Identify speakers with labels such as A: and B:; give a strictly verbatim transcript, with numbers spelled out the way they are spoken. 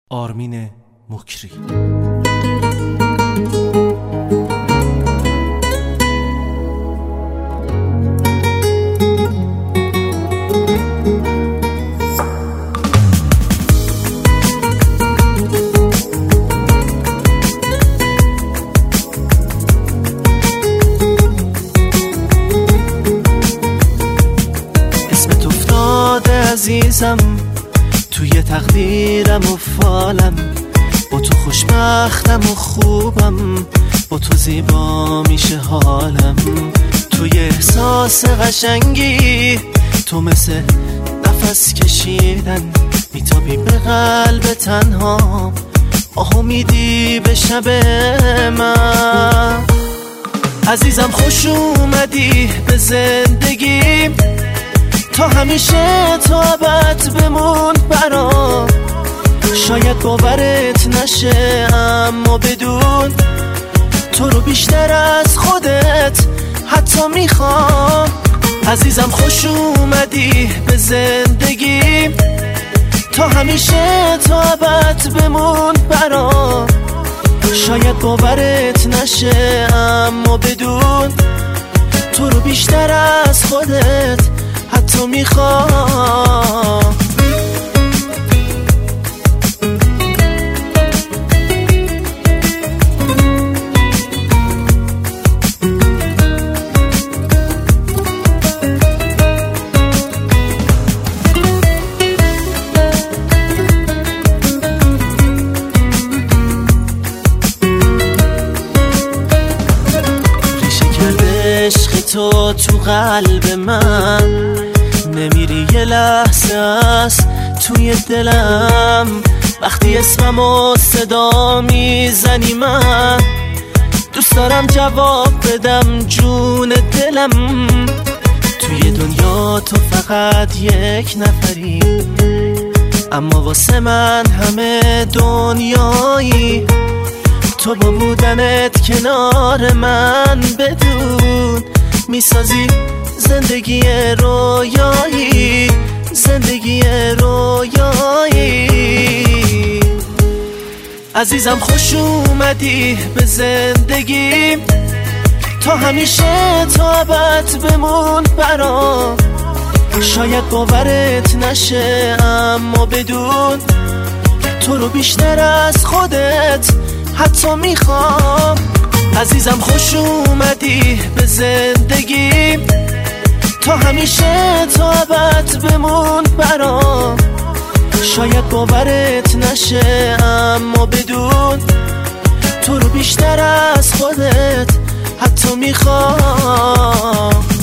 A: آرمین مکری. اسمت افتاده عزیزم توی تقدیرم و فالم، با تو خوشبختم و خوبم، با تو زیبا میشه حالم. توی احساس قشنگی تو مثل نفس کشیدن، میتابی به قلب تنها، آهو میدی به شب من. عزیزم خوش اومدی به زندگیم، تا همیشه تا ابد بمون برام. شاید باورت نشه اما بدون تو رو بیشتر از خودت حتی میخوام. عزیزم خوش اومدی به زندگیم، تا همیشه تا ابد بمون برام. شاید باورت نشه اما بدون تو رو بیشتر از خودت حتی میخوام. ریشه کرده عشق تو تو قلب من، نمیری یه لحظه است توی دلم. وقتی اسممو صدا میزنی من دوست دارم جواب بدم جون دلم. توی دنیا تو فقط یک نفری، اما واسه من همه دنیایی. تو با بودنت کنار من بدون میسازی زندگی رویایی، زندگی رویایی. عزیزم خوش اومدی به زندگیم، تا همیشه تا ابد بمون برام. شاید باورت نشه اما بدون تو رو بیشتر از خودت حتی میخوام. عزیزم خوش اومدی به زندگیم، تا همیشه تا ابد بمون برام. شاید باورت نشه اما بدون تو رو بیشتر از خودت حتی میخوام.